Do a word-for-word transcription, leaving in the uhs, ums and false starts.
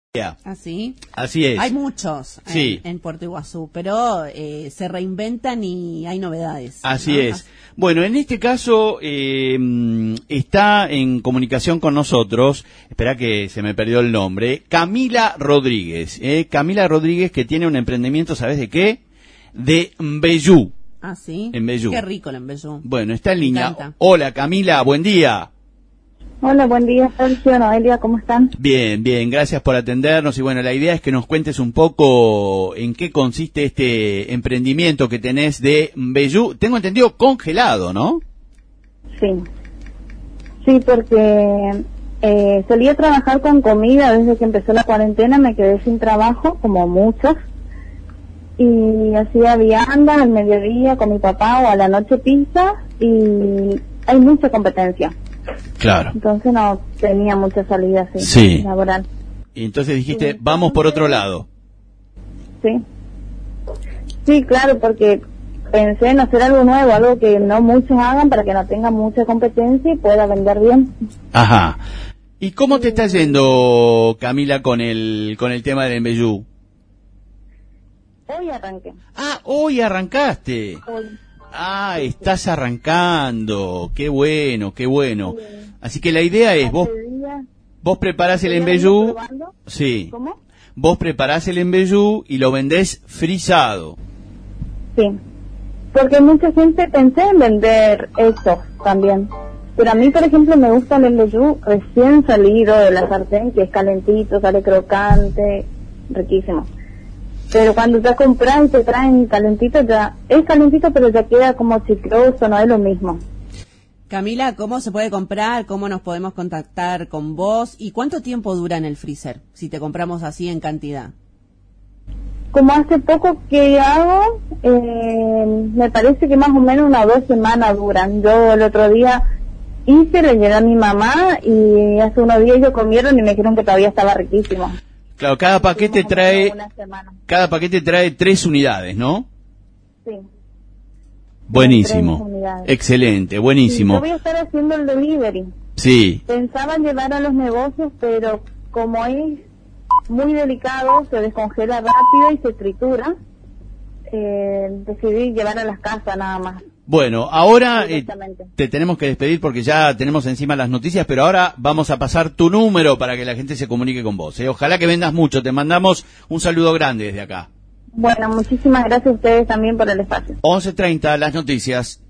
¿Así? Así es. Hay muchos sí. en, en Puerto Iguazú, pero eh, se reinventan y hay novedades. Así ¿no? es. Bueno, en este caso eh, está en comunicación con nosotros, espera que se me perdió el nombre, Camila Rodríguez. Eh, Camila Rodríguez, que tiene un emprendimiento, ¿sabes de qué? De Mbeyú. Ah, sí. Mbeyú. Qué rico el Mbeyú. Bueno, está en Me línea. encanta. Hola Camila, buen día. Hola, buen día, Sergio, Noelia, ¿cómo están? Bien, bien, gracias por atendernos y bueno, la idea es que nos cuentes un poco en qué consiste este emprendimiento que tenés de Mbeyú, tengo entendido congelado, ¿no? Sí, sí, porque eh, solía trabajar con comida desde que empezó la cuarentena, me quedé sin trabajo, como muchos, y hacía vianda al mediodía con mi papá o a la noche pizza y hay mucha competencia. Claro. Entonces no tenía mucha salida así, sí. laboral. Y entonces dijiste, sí, vamos por otro lado. Sí. Sí, claro, porque pensé en hacer algo nuevo, algo que no muchos hagan para que no tenga mucha competencia y pueda vender bien. Ajá. ¿Y cómo te está yendo, Camila, con el con el tema del Mbeyú? Hoy arranqué. Ah, hoy arrancaste. Hoy. Ah, estás arrancando, qué bueno, qué bueno. Así que la idea es, vos vos preparás el Mbeyú, sí, ¿Cómo? Vos preparás el Mbeyú y lo vendés frisado. Sí, porque mucha gente pensé en vender eso también. Pero a mí, por ejemplo, me gusta el Mbeyú recién salido de la sartén, que es calentito, sale crocante, riquísimo. Pero cuando ya compras y te traen calentito, ya es calentito, pero ya queda como chicloso, no es lo mismo. Camila, ¿cómo se puede comprar? ¿Cómo nos podemos contactar con vos? ¿Y cuánto tiempo dura en el freezer si te compramos así en cantidad? Como hace poco que hago, eh, me parece que más o menos unas dos semanas duran. Yo el otro día hice, le llevé a mi mamá y hace unos días ellos comieron y me dijeron que todavía estaba riquísimo. Claro, cada paquete trae cada paquete trae tres unidades, ¿no? Sí. Buenísimo. Excelente, buenísimo. Sí, yo voy a estar haciendo el delivery. Sí. Pensaba llevar a los negocios, pero como es muy delicado, se descongela rápido y se tritura, eh, decidí llevar a las casas nada más. Bueno, ahora eh, te tenemos que despedir porque ya tenemos encima las noticias, pero ahora vamos a pasar tu número para que la gente se comunique con vos. ¿eh? Ojalá que vendas mucho, te mandamos un saludo grande desde acá. Bueno, muchísimas gracias a ustedes también por el espacio. once treinta, las noticias.